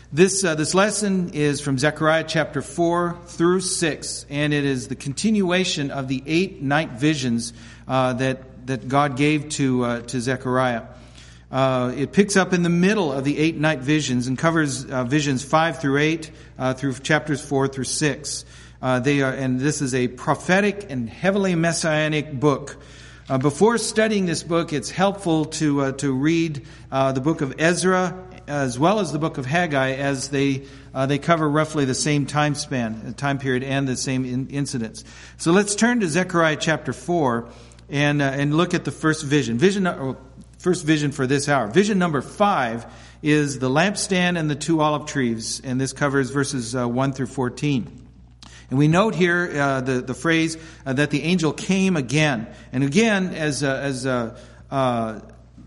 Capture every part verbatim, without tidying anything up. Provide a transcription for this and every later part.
This uh, this lesson is from Zechariah chapter four through six, and it is the continuation of the eight night visions uh, that that God gave to uh, to Zechariah. Uh, it picks up in the middle of the eight night visions and covers uh, visions five through eight uh, through chapters four through six. Uh, they are, and this is a prophetic and heavily messianic book. Uh, before studying this book, it's helpful to uh, to read uh, the book of Ezra as well as the book of Haggai, as they uh, they cover roughly the same time span, time period, and the same in, incidents. So let's turn to Zechariah chapter four and uh, and look at the first vision. Vision or first vision for this hour. Vision number five is the lampstand and the two olive trees, and this covers verses uh, one through fourteen. And we note here uh, the the phrase uh, that the angel came again, and again as uh, as uh, uh,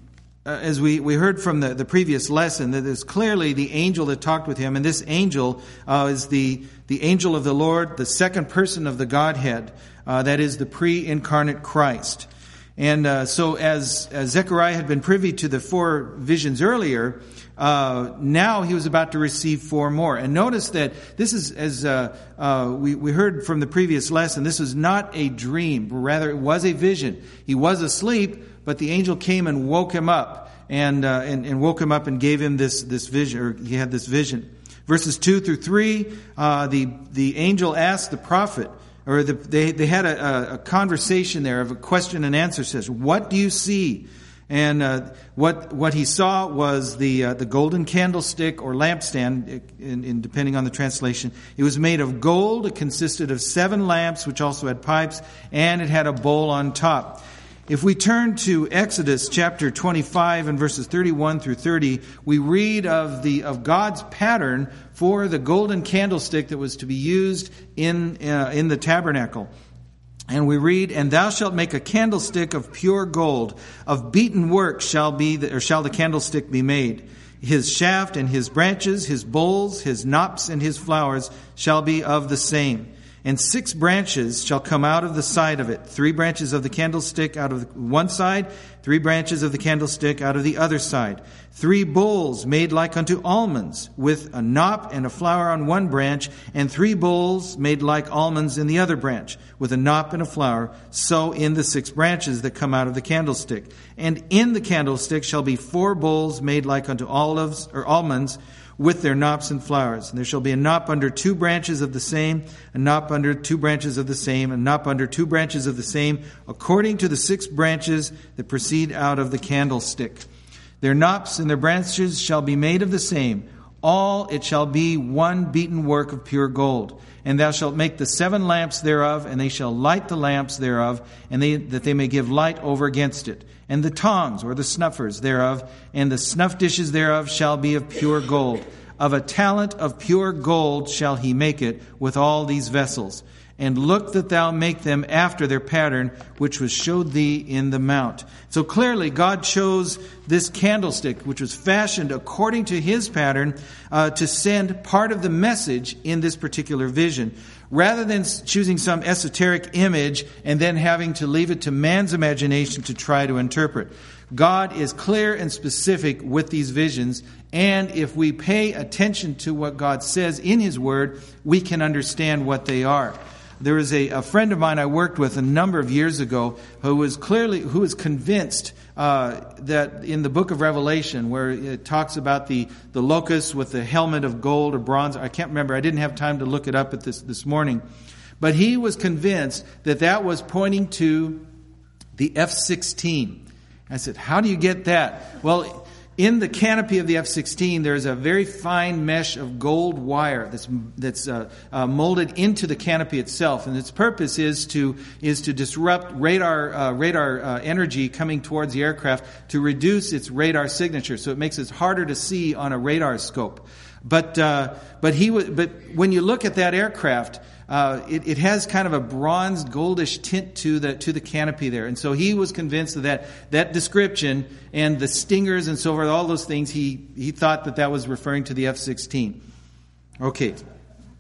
as we, we heard from the, the previous lesson, that it's clearly the angel that talked with him, and this angel uh, is the the angel of the Lord, the second person of the Godhead, uh, that is the pre-incarnate Christ. And uh, so, as, as Zechariah had been privy to the four visions earlier, uh, now he was about to receive four more. And notice that this is, as uh, uh, we, we heard from the previous lesson, this is not a dream, but rather it was a vision. He was asleep, but the angel came and woke him up, and uh, and, and woke him up and gave him this this vision, or he had this vision. Verses two through three, uh, the the angel asked the prophet, or the, they they had a, a conversation there of a question and answer. Says, "What do you see?" And uh, what what he saw was the uh, the golden candlestick or lampstand, in, in depending on the translation. It was made of gold. It consisted of seven lamps, which also had pipes, and it had a bowl on top. If we turn to Exodus chapter twenty-five and verses thirty-one through thirty, we read of the of God's pattern for the golden candlestick that was to be used in uh, in the tabernacle. And we read, "And thou shalt make a candlestick of pure gold, of beaten work shall be the, or shall the candlestick be made. His shaft and his branches, his bowls, his knops and his flowers shall be of the same. And six branches shall come out of the side of it. Three branches of the candlestick out of one side, three branches of the candlestick out of the other side. Three bowls made like unto almonds, with a knop and a flower on one branch, and three bowls made like almonds in the other branch, with a knop and a flower, so in the six branches that come out of the candlestick. And in the candlestick shall be four bowls made like unto olives or almonds, with their knops and flowers. And there shall be a knop under two branches of the same, a knop under two branches of the same, a knop under two branches of the same, according to the six branches that proceed out of the candlestick. Their knops and their branches shall be made of the same. All it shall be one beaten work of pure gold. And thou shalt make the seven lamps thereof, and they shall light the lamps thereof, and they, that they may give light over against it. And the tongs, or the snuffers thereof, and the snuff dishes thereof shall be of pure gold. Of a talent of pure gold shall he make it with all these vessels. And look that thou make them after their pattern, which was showed thee in the mount." So clearly God chose this candlestick, which was fashioned according to his pattern, uh, to send part of the message in this particular vision. Rather than choosing some esoteric image and then having to leave it to man's imagination to try to interpret. God is clear and specific with these visions, and if we pay attention to what God says in his word, we can understand what they are. There was a, a friend of mine I worked with a number of years ago who was clearly, who was convinced uh, that in the book of Revelation, where it talks about the, the locust with the helmet of gold or bronze, I can't remember, I didn't have time to look it up at this, this morning, but he was convinced that that was pointing to the F sixteen. I said, how do you get that? Well, in the canopy of the F sixteen, there's a very fine mesh of gold wire that's that's uh, uh, molded into the canopy itself, and its purpose is to is to disrupt radar uh, radar uh, energy coming towards the aircraft to reduce its radar signature, so it makes it harder to see on a radar scope. But uh, but he w- but when you look at that aircraft, uh, it, it has kind of a bronze goldish tint to the to the canopy there, and so he was convinced of that that description and the stingers and so forth, all those things. He he thought that that was referring to the F sixteen. Okay.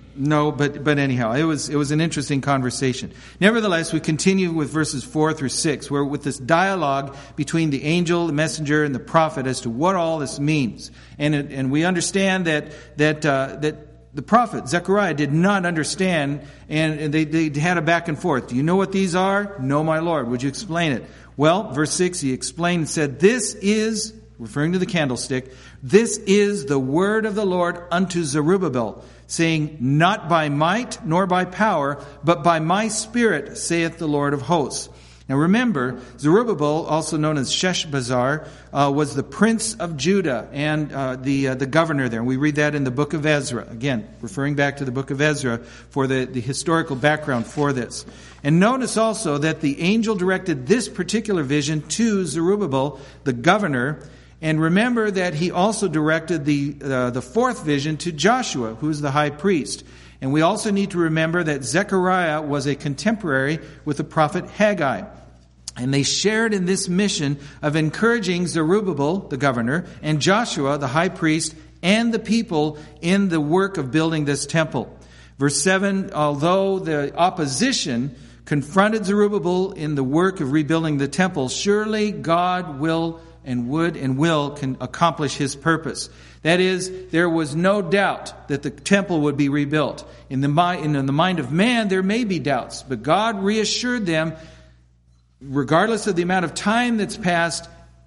No, but but anyhow, it was it was an interesting conversation. Nevertheless, we continue with verses four through six, where with this dialogue between the angel, the messenger, and the prophet as to what all this means, and it, and we understand that that uh, that the prophet Zechariah did not understand, and they they had a back and forth. Do you know what these are? No, my Lord. Would you explain it? Well, verse six, he explained and said, "This is," referring to the candlestick, "this is the word of the Lord unto Zerubbabel, saying, not by might nor by power, but by my Spirit, saith the Lord of hosts." Now remember, Zerubbabel, also known as Sheshbazzar, uh, was the prince of Judah and uh, the uh, the governor there. And we read that in the book of Ezra. Again, referring back to the book of Ezra for the, the historical background for this. And notice also that the angel directed this particular vision to Zerubbabel, the governor. And remember that he also directed the uh, the fourth vision to Joshua, who is the high priest. And we also need to remember that Zechariah was a contemporary with the prophet Haggai. And they shared in this mission of encouraging Zerubbabel, the governor, and Joshua, the high priest, and the people in the work of building this temple. Verse seven, although the opposition confronted Zerubbabel in the work of rebuilding the temple, surely God will and would and will can accomplish his purpose. That is, there was no doubt that the temple would be rebuilt. In the mind, in the mind of man, there may be doubts, but God reassured them, regardless of the amount of time that's passed,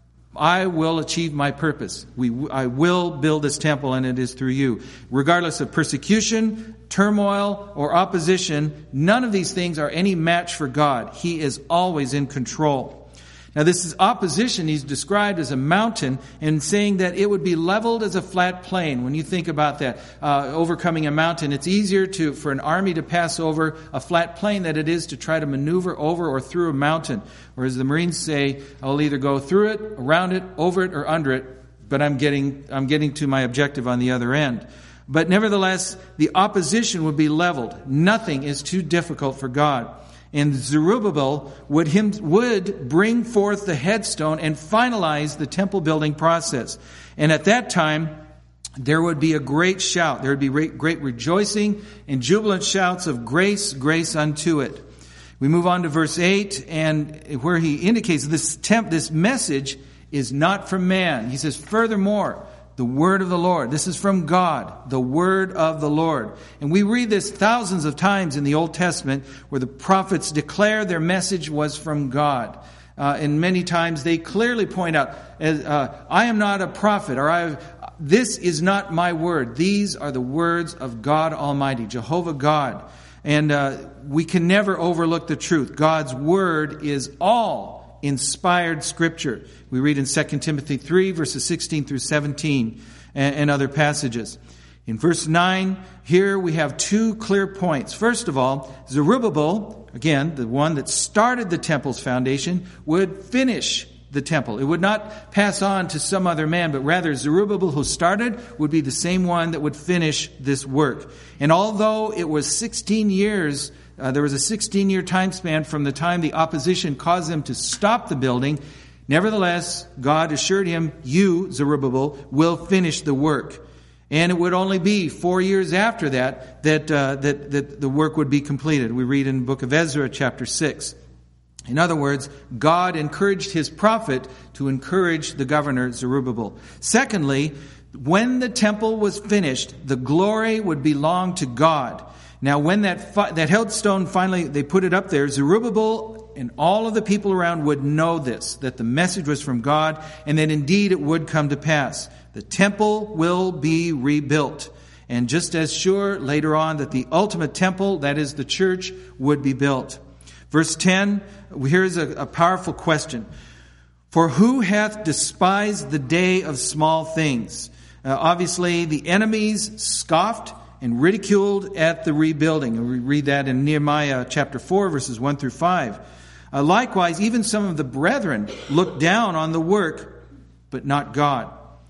I will achieve my purpose. We, I will build this temple, and it is through you. Regardless of persecution, turmoil, or opposition, none of these things are any match for God. He is always in control. Now, this is opposition he's described as a mountain, and saying that it would be leveled as a flat plain. When you think about that, uh, overcoming a mountain, it's easier to for an army to pass over a flat plain than it is to try to maneuver over or through a mountain. Whereas the Marines say, I'll either go through it, around it, over it, or under it, but I'm getting I'm getting to my objective on the other end. But nevertheless, the opposition would be leveled. Nothing is too difficult for God. And Zerubbabel would him would bring forth the headstone and finalize the temple building process. And at that time, there would be a great shout. There would be great rejoicing and jubilant shouts of grace, grace unto it. We move on to verse eight, and where he indicates this temp, this message is not from man. He says, furthermore, the word of the Lord. This is from God, the word of the Lord. And we read this thousands of times in the Old Testament where the prophets declare their message was from God. Uh, and many times they clearly point out, uh, I am not a prophet, or I this is not my word. These are the words of God Almighty, Jehovah God. And uh, we can never overlook the truth. God's word is all inspired Scripture. We read in Second Timothy three, verses sixteen through seventeen, and, and other passages. In verse nine, here we have two clear points. First of all, Zerubbabel, again, the one that started the temple's foundation, would finish the temple. It would not pass on to some other man, but rather Zerubbabel, who started, would be the same one that would finish this work. And although it was sixteen years, uh, there was a sixteen-year time span from the time the opposition caused them to stop the building, nevertheless, God assured him, you, Zerubbabel, will finish the work. And it would only be four years after that that, uh, that that the work would be completed. We read in the book of Ezra, chapter six. In other words, God encouraged his prophet to encourage the governor Zerubbabel. Secondly, when the temple was finished, the glory would belong to God. Now, when that fi- that headstone finally, they put it up there, Zerubbabel and all of the people around would know this, that the message was from God, and that indeed it would come to pass. The temple will be rebuilt. And just as sure later on that the ultimate temple, that is the church, would be built. Verse ten, here's a, a powerful question. For who hath despised the day of small things? Uh, obviously, the enemies scoffed and ridiculed at the rebuilding. And we read that in Nehemiah chapter four, verses one through five. Uh, likewise, even some of the brethren looked down on the work, but not God.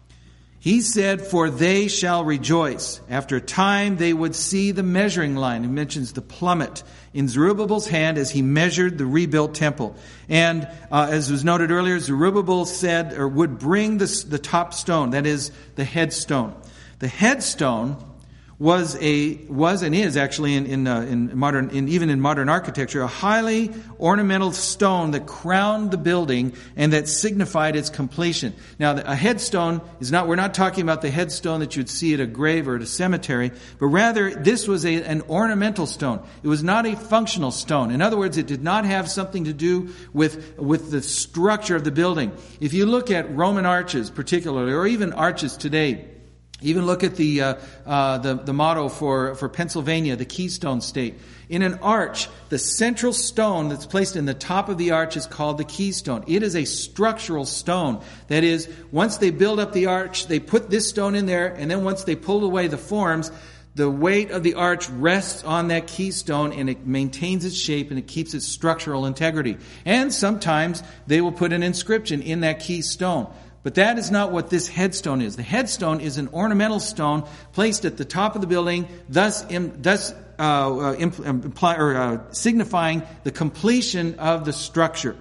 He said, for they shall rejoice. After a time, they would see the measuring line. He mentions the plummet in Zerubbabel's hand as he measured the rebuilt temple. And uh, as was noted earlier, Zerubbabel said, or would bring the, the top stone, that is, the headstone. The headstone was a was and is actually in in, uh, in modern in even in modern architecture a highly ornamental stone that crowned the building and that signified its completion. Now, a headstone is not we're not talking about the headstone that you'd see at a grave or at a cemetery, but rather this was a, an ornamental stone. It was not a functional stone. In other words, it did not have something to do with with the structure of the building. If you look at Roman arches particularly, or even arches today, even look at the uh, uh, the, the motto for, for Pennsylvania, the Keystone State. In an arch, the central stone that's placed in the top of the arch is called the keystone. It is a structural stone. That is, once they build up the arch, they put this stone in there, and then once they pull away the forms, the weight of the arch rests on that keystone, and it maintains its shape and it keeps its structural integrity. And sometimes they will put an inscription in that keystone. But that is not what this headstone is. The headstone is an ornamental stone placed at the top of the building, thus, im, thus uh, uh, imply, or, uh, signifying the completion of the structure.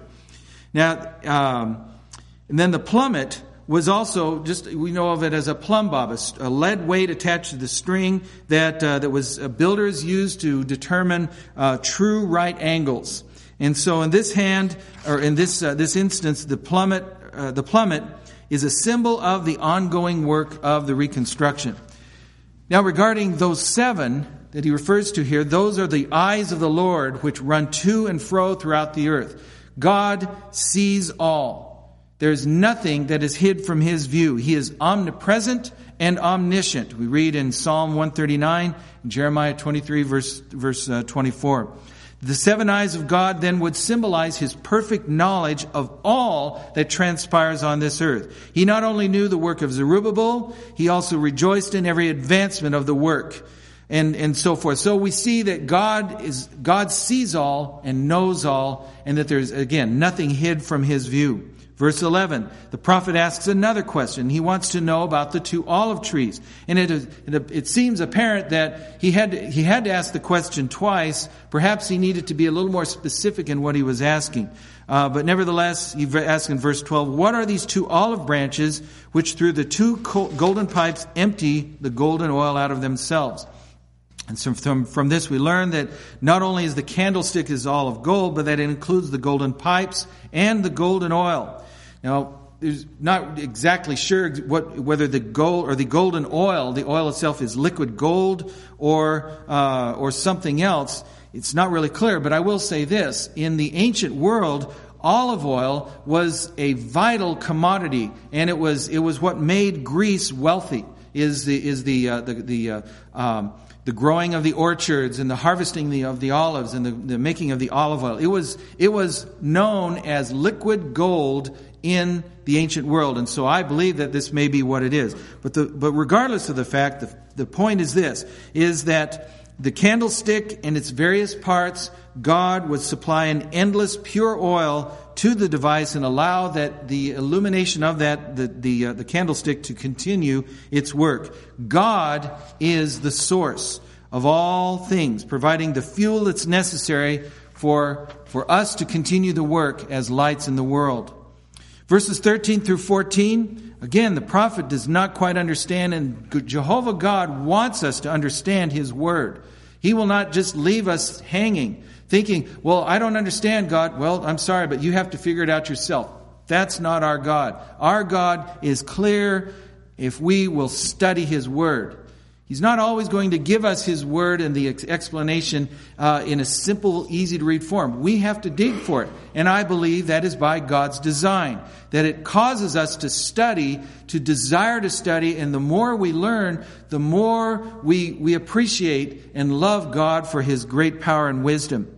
Now, um, and then the plummet was also, just we know of it as a plumb bob, a, a lead weight attached to the string that uh, that was uh, builders used to determine uh, true right angles. And so, in this hand, or in this uh, this instance, the plummet, uh, the plummet. is a symbol of the ongoing work of the reconstruction. Now, regarding those seven that he refers to here, those are the eyes of the Lord which run to and fro throughout the earth. God sees all. There's nothing that is hid from his view. He is omnipresent and omniscient. We read in Psalm one thirty-nine, Jeremiah twenty-three, verse, verse uh, twenty-four. The seven eyes of God then would symbolize his perfect knowledge of all that transpires on this earth. He not only knew the work of Zerubbabel, he also rejoiced in every advancement of the work, and, and so forth. So we see that God is God sees all and knows all, and that there's, again, nothing hid from his view. Verse eleven, the prophet asks another question. He wants to know about the two olive trees. And it, is, it, it seems apparent that he had, to, he had to ask the question twice. Perhaps he needed to be a little more specific in what he was asking. Uh, but nevertheless, he asked in verse twelve, what are these two olive branches which through the two golden pipes empty the golden oil out of themselves? And so from, from this we learn that not only is the candlestick is all of gold, but that it includes the golden pipes and the golden oil. Now, there's not exactly sure what whether the gold or the golden oil, the oil itself is liquid gold or uh, or something else. It's not really clear, but I will say this. In the ancient world, olive oil was a vital commodity, and it was it was what made Greece wealthy. Is the is the uh, the the uh, um, the growing of the orchards and the harvesting the, of the olives and the, the making of the olive oil. It was it was known as liquid gold in the ancient world, and so I believe that this may be what it is. But the but regardless of the fact, the, the point is this: is that the candlestick and its various parts, God would supply an endless pure oil to the device and allow that the illumination of that the the, uh, the candlestick to continue its work. God is the source of all things, providing the fuel that's necessary for for us to continue the work as lights in the world. Verses thirteen through fourteen, again, the prophet does not quite understand, and Jehovah God wants us to understand his word. He will not just leave us hanging, thinking, well, I don't understand, God. Well, I'm sorry, but you have to figure it out yourself. That's not our God. Our God is clear if we will study his word. He's not always going to give us his word and the ex- explanation uh, in a simple, easy-to-read form. We have to dig for it. And I believe that is by God's design, that it causes us to study, to desire to study, and the more we learn, the more we, we appreciate and love God for his great power and wisdom.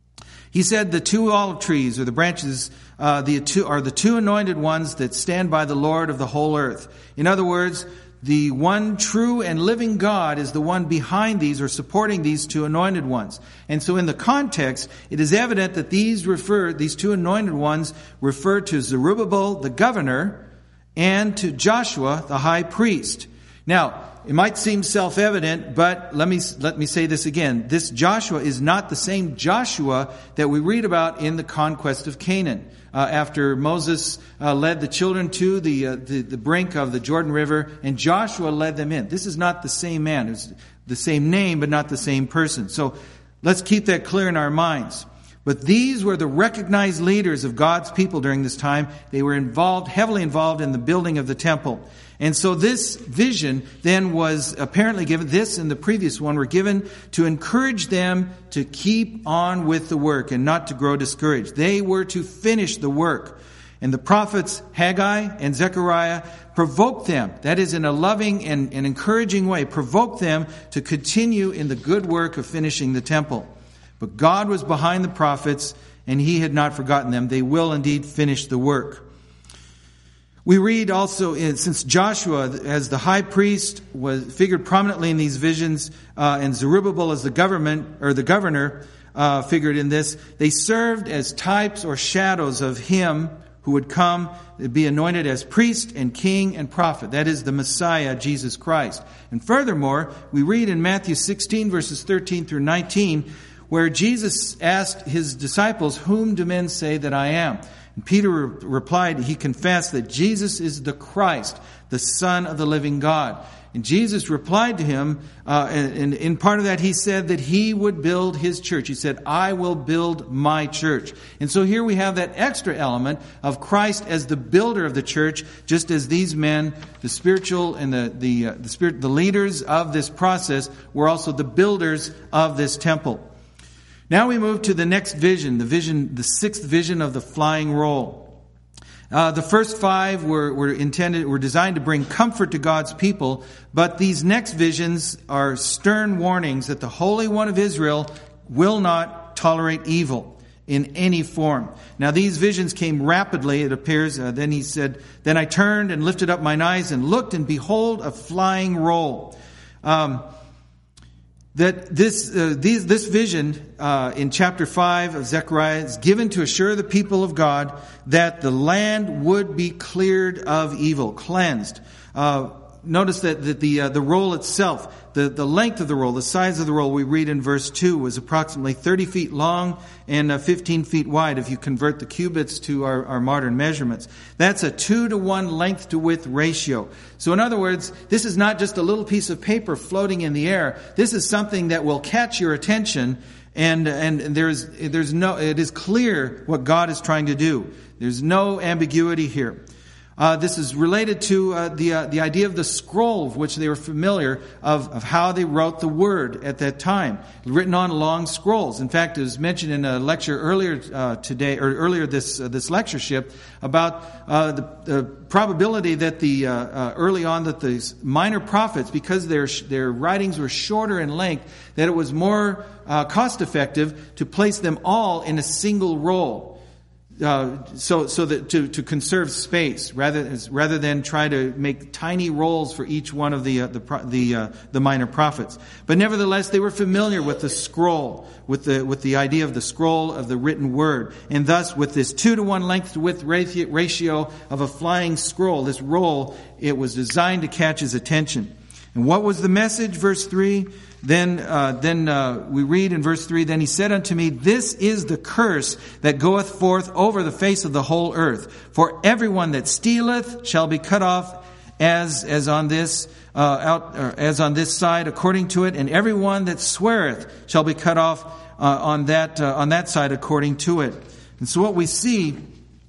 He said the two olive trees, or the branches, uh, the two, are the two anointed ones that stand by the Lord of the whole earth. In other words, the one true and living God is the one behind these or supporting these two anointed ones. And so in the context, it is evident that these refer, these two anointed ones refer to Zerubbabel, the governor, and to Joshua, the high priest. Now, it might seem self-evident, but let me let me say this again. This Joshua is not the same Joshua that we read about in the conquest of Canaan. Uh, after Moses uh, led the children to the, uh, the the brink of the Jordan River, and Joshua led them in. This is not the same man. It's the same name, but not the same person. So let's keep that clear in our minds. But these were the recognized leaders of God's people during this time. They were involved, heavily involved in the building of the temple. And so this vision then was apparently given, this and the previous one were given to encourage them to keep on with the work and not to grow discouraged. They were to finish the work. And the prophets Haggai and Zechariah provoked them, that is in a loving and, and encouraging way, provoked them to continue in the good work of finishing the temple. But God was behind the prophets, and He had not forgotten them. They will indeed finish the work. We read also, in, since Joshua, as the high priest, was figured prominently in these visions, uh, and Zerubbabel as the government or the governor uh, figured in this, they served as types or shadows of Him who would come to be anointed as priest and king and prophet. That is the Messiah, Jesus Christ. And furthermore, we read in Matthew sixteen, verses thirteen through nineteen, where Jesus asked His disciples, "Whom do men say that I am?" And Peter re- replied, he confessed that Jesus is the Christ, the Son of the living God. And Jesus replied to him, uh, and in part of that he said that He would build His church. He said, "I will build my church." And so here we have that extra element of Christ as the builder of the church, just as these men, the spiritual and the the, uh, the spirit, the leaders of this process, were also the builders of this temple. Now we move to the next vision, the vision, the sixth vision of the flying roll. Uh, the first five were, were intended, were designed to bring comfort to God's people, but these next visions are stern warnings that the Holy One of Israel will not tolerate evil in any form. Now these visions came rapidly, it appears. Uh, then he said, "Then I turned and lifted up mine eyes and looked, and behold, a flying roll." Um, That this uh, these, this vision uh, in chapter five of Zechariah is given to assure the people of God that the land would be cleared of evil, cleansed. Uh, notice that, that the uh, the roll itself, the, the length of the roll, the size of the roll, we read in verse two, was approximately thirty feet long and uh, fifteen feet wide if you convert the cubits to our, our modern measurements. That's a two to one length to width ratio. So in other words, this is not just a little piece of paper floating in the air. This is something that will catch your attention, and and there's there's no it is clear what God is trying to do. There's no ambiguity here. Uh, this is related to uh, the uh, the idea of the scroll, of which they were familiar of, of how they wrote the word at that time, written on long scrolls. In fact, it was mentioned in a lecture earlier uh, today, or earlier this uh, this lectureship, about uh, the, the probability that the uh, uh, early on that the minor prophets, because their their writings were shorter in length, that it was more uh, cost effective to place them all in a single roll. Uh, so, so that to, to conserve space, rather rather than try to make tiny rolls for each one of the uh, the the uh, the minor prophets. But nevertheless, they were familiar with the scroll, with the with the idea of the scroll of the written word, and thus with this two to one length to width ratio of a flying scroll, this roll, it was designed to catch his attention. And what was the message? Verse three. Then, uh, then uh, we read in verse three, "Then he said unto me, This is the curse that goeth forth over the face of the whole earth. For everyone that stealeth shall be cut off as as on this uh, out uh, as on this side according to it, and everyone that sweareth shall be cut off uh, on that uh, on that side according to it." And so, what we see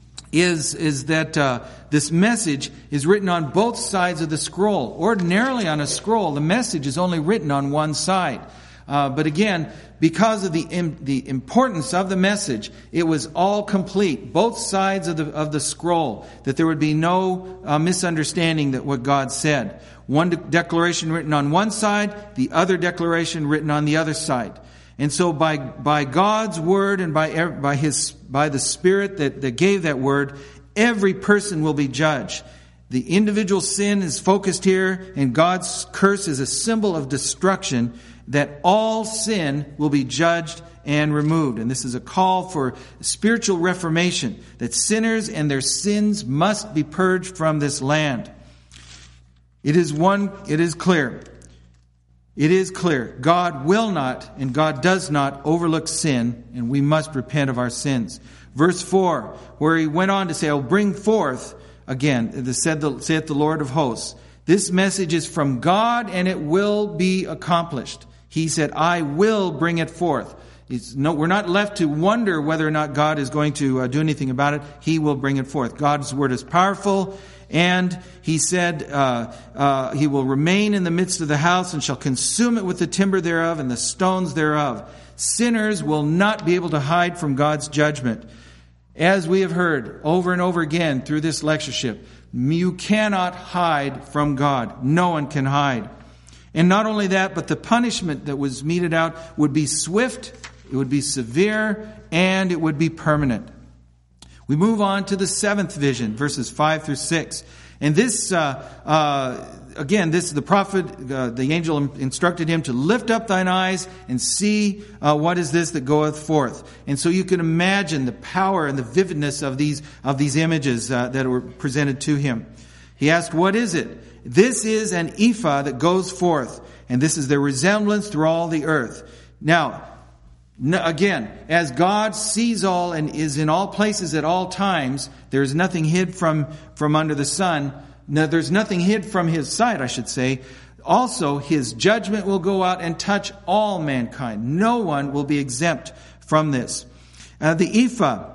is is that uh, this message is written on both sides of the scroll. Ordinarily on a scroll, the message is only written on one side. Uh, but again, because of the im- the importance of the message, it was all complete, both sides of the of the scroll, that there would be no uh, misunderstanding that what God said. One de- declaration written on one side, the other declaration written on the other side. And so by by God's word and by by his by the Spirit that, that gave that word, every person will be judged. The individual sin is focused here, and God's curse is a symbol of destruction, that all sin will be judged and removed. And this is a call for spiritual reformation, that sinners and their sins must be purged from this land. It is one, it is clear. It is clear. God will not and God does not overlook sin, and we must repent of our sins. Verse four, where he went on to say, I will bring forth, again, the said the, saith the Lord of hosts. This message is from God and it will be accomplished. He said, I will bring it forth. It's no, we're not left to wonder whether or not God is going to uh, do anything about it. He will bring it forth. God's word is powerful. And he said, uh, uh, he will remain in the midst of the house and shall consume it with the timber thereof and the stones thereof. Sinners will not be able to hide from God's judgment. As we have heard over and over again through this lectureship, you cannot hide from God. No one can hide. And not only that, but the punishment that was meted out would be swift, it would be severe, and it would be permanent. We move on to the seventh vision, verses five through six. And this, uh, uh, again, this the prophet, uh, the angel instructed him to lift up thine eyes and see uh, what is this that goeth forth. And so you can imagine the power and the vividness of these of these images uh, that were presented to him. He asked, what is it? This is an ephah that goes forth, and this is their resemblance through all the earth. Now, again, as God sees all and is in all places at all times, there is nothing hid from, from under the sun. No, there's nothing hid from his sight, I should say. Also, his judgment will go out and touch all mankind. No one will be exempt from this. Uh, the ephah,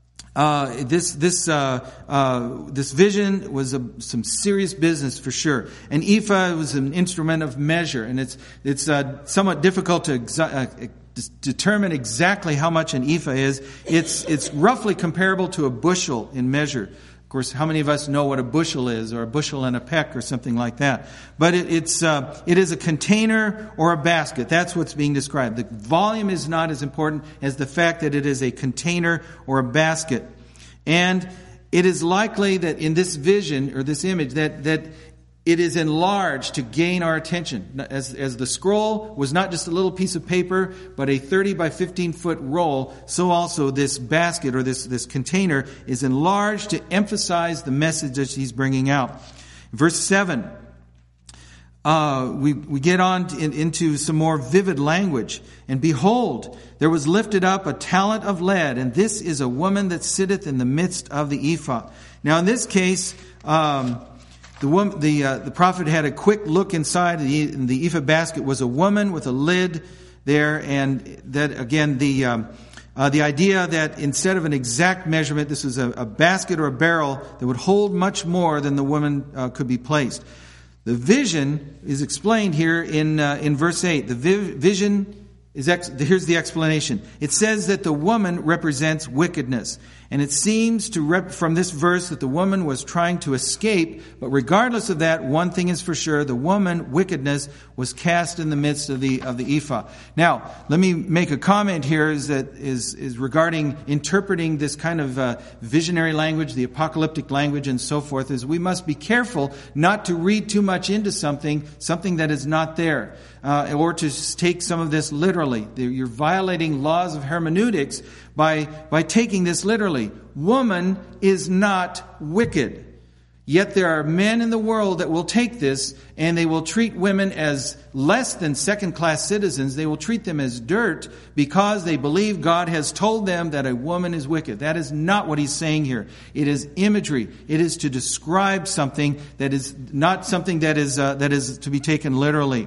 uh, this this uh, uh, this vision was a, some serious business for sure. An ephah was an instrument of measure, and it's it's uh, somewhat difficult to exa- uh, determine exactly how much an ephah is. It's it's roughly comparable to a bushel in measure. Of course, how many of us know what a bushel is, or a bushel and a peck, or something like that? But it, it's uh, it is a container or a basket. That's what's being described. The volume is not as important as the fact that it is a container or a basket. And it is likely that in this vision or this image that that it is enlarged to gain our attention. As, as the scroll was not just a little piece of paper, but a thirty by fifteen foot roll, so also this basket or this, this container is enlarged to emphasize the message that he's bringing out. Verse seven, uh, we, we get on to, in, into some more vivid language. And behold, there was lifted up a talent of lead, and this is a woman that sitteth in the midst of the ephah. Now in this case, um, The woman, the uh, the prophet had a quick look inside. The, the ephah basket was a woman with a lid there, and that again the um, uh, the idea that instead of an exact measurement, this was a, a basket or a barrel that would hold much more than the woman uh, could be placed. The vision is explained here in uh, in verse eight. The vi- vision is ex- here's the explanation. It says that the woman represents wickedness. And it seems to rep- from this verse that the woman was trying to escape, but regardless of that, one thing is for sure: the woman, wickedness, was cast in the midst of the of the ephah. Now, let me make a comment here: is that is is regarding interpreting this kind of uh, visionary language, the apocalyptic language, and so forth. Is we must be careful not to read too much into something, something that is not there, uh, or to take some of this literally. You're violating laws of hermeneutics by by taking this literally. Woman is not wicked. Yet there are men in the world that will take this and they will treat women as less than second-class citizens. They will treat them as dirt because they believe God has told them that a woman is wicked. That is not what he's saying here. It is imagery. It is to describe something that is not something that is uh, that is to be taken literally.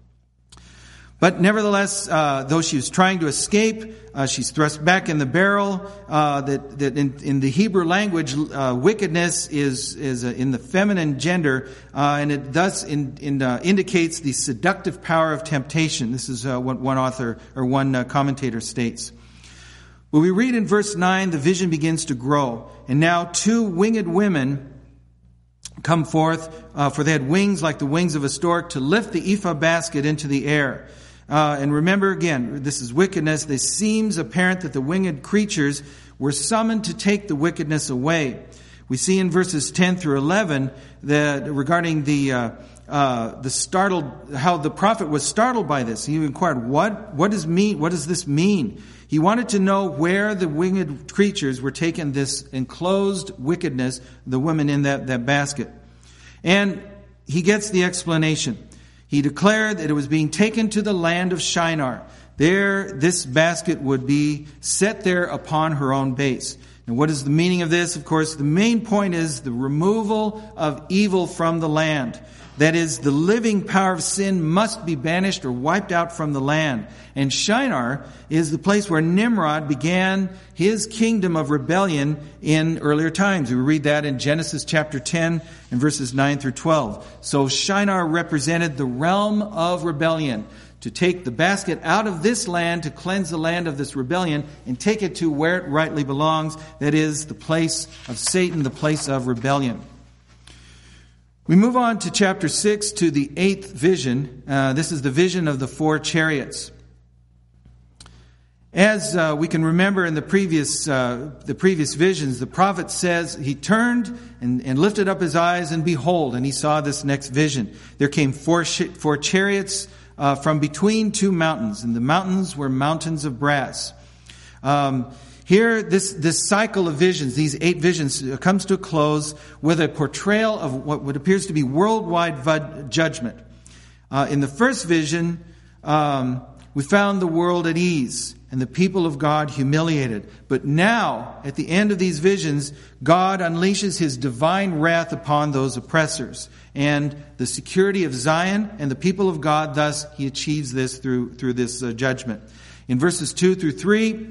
But nevertheless, uh, though she was trying to escape, uh, she's thrust back in the barrel. Uh, that that in, in the Hebrew language, uh, wickedness is is uh, in the feminine gender, uh, and it thus in, in, uh, indicates the seductive power of temptation. This is uh, what one author or one uh, commentator states. When we read in verse nine, the vision begins to grow, and now two winged women come forth, uh, for they had wings like the wings of a stork, to lift the ephah basket into the air. Uh, and remember again, this is wickedness. It seems apparent that the winged creatures were summoned to take the wickedness away. We see in verses ten through eleven that regarding the uh, uh, the startled, how the prophet was startled by this. He inquired, "What? What does mean? What does this mean?" He wanted to know where the winged creatures were taking this enclosed wickedness, the women in that, that basket. And he gets the explanation. He declared that it was being taken to the land of Shinar. There, this basket would be set there upon her own base. And what is the meaning of this? Of course, the main point is the removal of evil from the land. That is, the living power of sin must be banished or wiped out from the land. And Shinar is the place where Nimrod began his kingdom of rebellion in earlier times. We read that in Genesis chapter ten and verses nine through twelve. So Shinar represented the realm of rebellion. To take the basket out of this land, to cleanse the land of this rebellion, and take it to where it rightly belongs. That is, the place of Satan, the place of rebellion. We move on to chapter six, to the eighth vision. Uh, this is the vision of the four chariots. As uh, we can remember in the previous uh, the previous visions, the prophet says he turned and, and lifted up his eyes, and behold, and he saw this next vision. There came four sh- four chariots uh, from between two mountains, and the mountains were mountains of brass. Um, Here, this, this cycle of visions, these eight visions, comes to a close with a portrayal of what, what appears to be worldwide vud- judgment. Uh, in the first vision, um, we found the world at ease and the people of God humiliated. But now, at the end of these visions, God unleashes His divine wrath upon those oppressors. And the security of Zion and the people of God, thus, He achieves this through, through this uh, judgment. In verses two through three,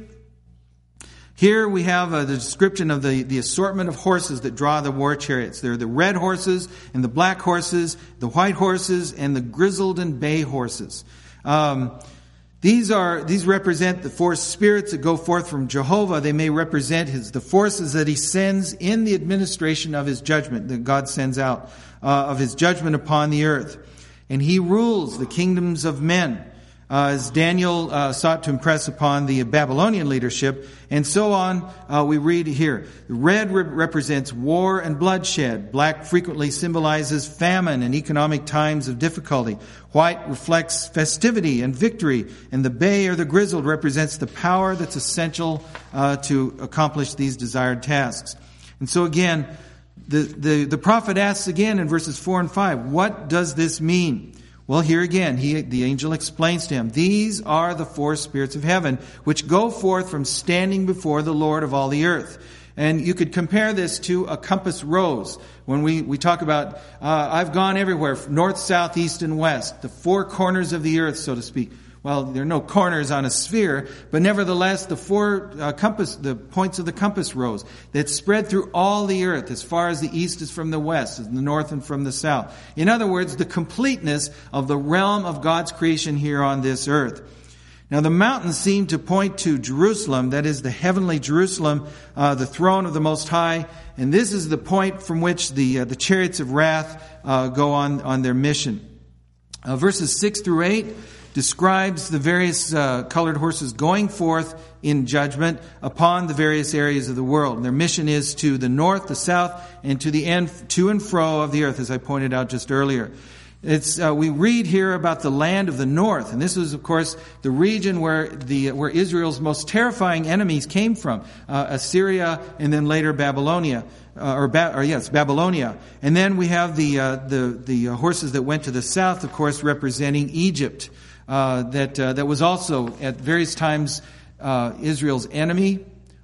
here we have uh, the description of the, the assortment of horses that draw the war chariots. There are the red horses and the black horses, the white horses and the grizzled and bay horses. Um, these are these represent the four spirits that go forth from Jehovah. They may represent his the forces that He sends in the administration of His judgment, that God sends out uh, of His judgment upon the earth. And He rules the kingdoms of men. Uh, as Daniel uh, sought to impress upon the Babylonian leadership, and so on, uh, we read here. Red re- represents war and bloodshed. Black frequently symbolizes famine and economic times of difficulty. White reflects festivity and victory. And the bay or the grizzled represents the power that's essential uh, to accomplish these desired tasks. And so again, the, the, the prophet asks again in verses four and five, what does this mean? Well, here again, he, the angel explains to him, these are the four spirits of heaven, which go forth from standing before the Lord of all the earth. And you could compare this to a compass rose. When we, we talk about, uh, I've gone everywhere, north, south, east, and west, the four corners of the earth, so to speak. Well, there are no corners on a sphere, but nevertheless, the four uh, compass, the points of the compass rose that spread through all the earth, as far as the east is from the west, as the north and from the south. In other words, the completeness of the realm of God's creation here on this earth. Now, the mountains seem to point to Jerusalem, that is the heavenly Jerusalem, uh, the throne of the Most High, and this is the point from which the uh, the chariots of wrath uh, go on on their mission. Uh, verses six through eight describes the various uh, colored horses going forth in judgment upon the various areas of the world. And their mission is to the north, the south, and to the end, to and fro of the earth, as I pointed out just earlier. It's uh, we read here about the land of the north, and this was, of course, the region where the where Israel's most terrifying enemies came from: uh, Assyria, and then later Babylonia, uh, or, ba- or yes, Babylonia. And then we have the uh, the the horses that went to the south, of course, representing Egypt. Uh, that uh, that was also at various times uh, Israel's enemy,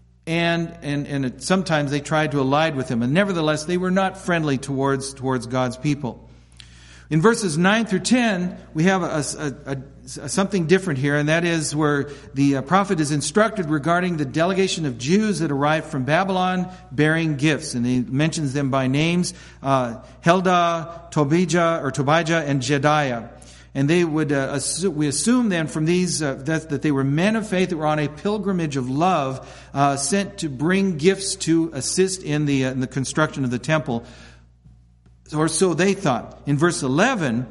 and and and it, sometimes they tried to ally with him, and nevertheless they were not friendly towards towards God's people. In verses nine through ten, we have a, a, a, a something different here, and that is where the uh, prophet is instructed regarding the delegation of Jews that arrived from Babylon bearing gifts, and he mentions them by names: uh, Heldah, Tobijah, or Tobijah, and Jediah. And they would, uh, assume, we assume then from these, uh, that, that they were men of faith that were on a pilgrimage of love, uh, sent to bring gifts to assist in the, uh, in the construction of the temple. Or so they thought. In verse eleven,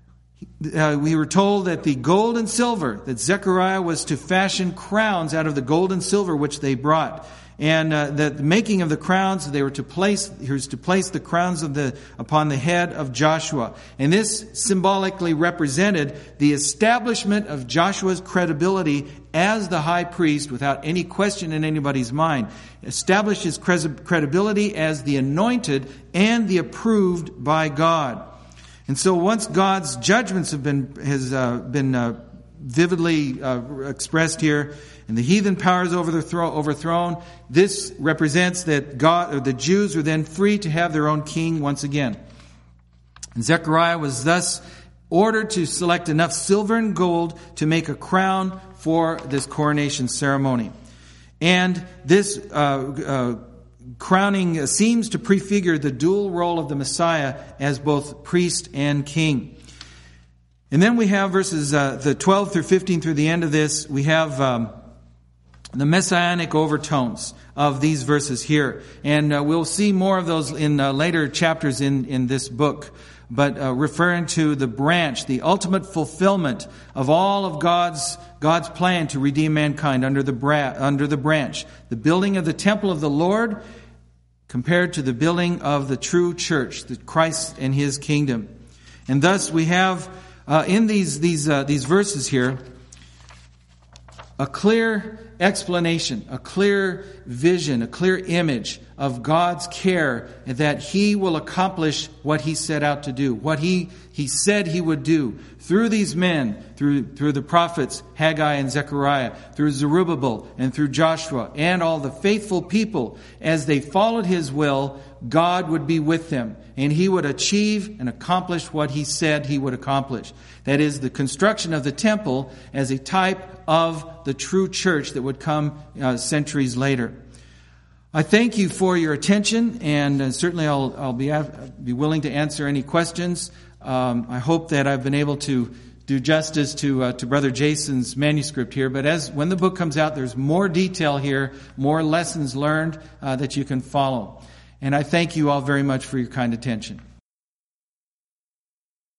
uh, we were told that the gold and silver, that Zechariah was to fashion crowns out of the gold and silver which they brought. And uh, that the making of the crowns, they were to place, he was to place the crowns of the upon the head of Joshua. And this symbolically represented the establishment of Joshua's credibility as the high priest, without any question in anybody's mind. Established his credibility as the anointed and the approved by God. And so once God's judgments have been has uh, been uh, vividly uh, expressed here, and the heathen powers overthrow, overthrown, this represents that God or the Jews are then free to have their own king once again. And Zechariah was thus ordered to select enough silver and gold to make a crown for this coronation ceremony. And this uh, uh, crowning seems to prefigure the dual role of the Messiah as both priest and king. And then we have verses uh, the twelve through fifteen through the end of this. We have um, the messianic overtones of these verses here. And uh, we'll see more of those in uh, later chapters in, in this book. But uh, referring to the branch, the ultimate fulfillment of all of God's God's plan to redeem mankind under the bra- under the branch, the building of the temple of the Lord, compared to the building of the true church, the Christ and His kingdom. And thus we have uh, in these these uh, these verses here a clear explanation, a clear vision, a clear image of God's care that He will accomplish what He set out to do, what He He said He would do through these men, through through the prophets Haggai and Zechariah, through Zerubbabel and through Joshua and all the faithful people. As they followed His will, God would be with them, and He would achieve and accomplish what He said He would accomplish. That is, the construction of the temple as a type of the true church that would come uh, centuries later. I thank you for your attention, and uh, certainly I'll, I'll be, be willing to answer any questions. Um, I hope that I've been able to do justice to uh, to Brother Jason's manuscript here. But as when the book comes out, there's more detail here, more lessons learned uh, that you can follow. And I thank you all very much for your kind attention.